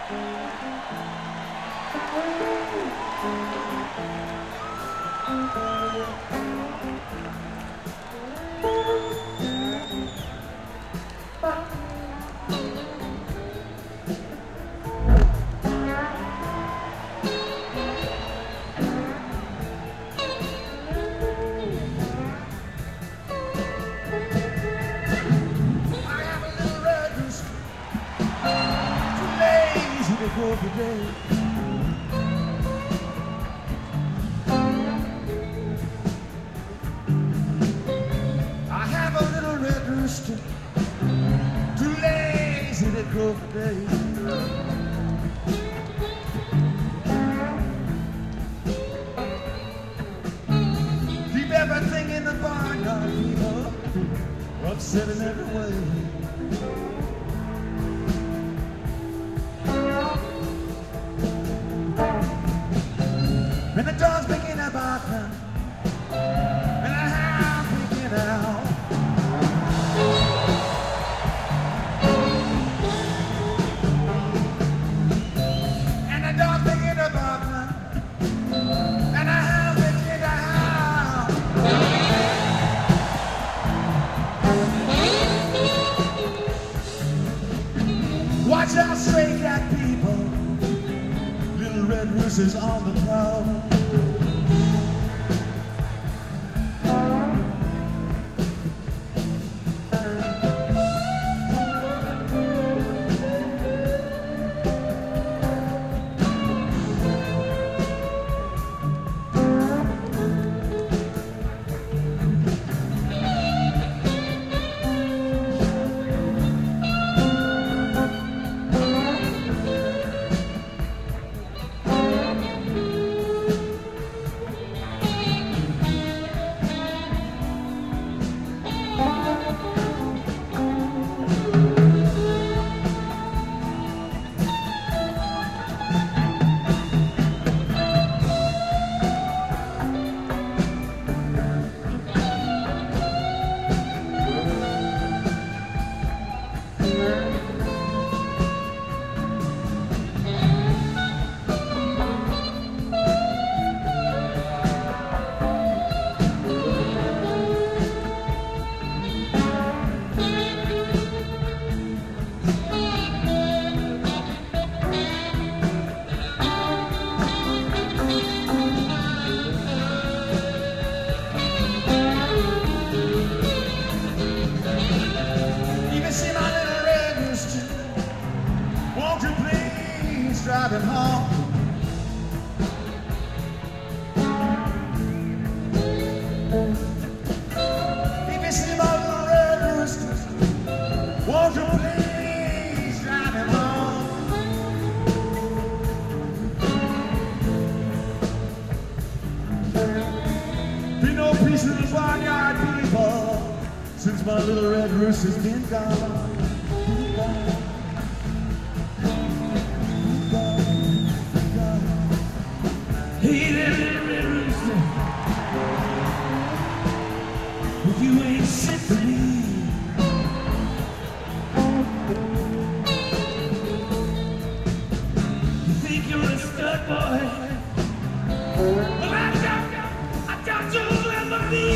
Every day. I have a little red rooster, too lazy to crow for days. Keep everything in the barnyard, people, upset in every way. And the dogs begin to bark now, and the hounds begin to howl. And the dogs begin to bark now, and the hounds begin to howl. Watch out, stray cat people, little red roosters on the prowl. Driving home. If you see my little red roosters, won't you please drive him home? Be no peace in the barnyard, people, since my little red rooster's been gone. Hey there, little red rooster, if you ain't sent for me, you think you're a stud boy? Well, I doubt you'll ever be.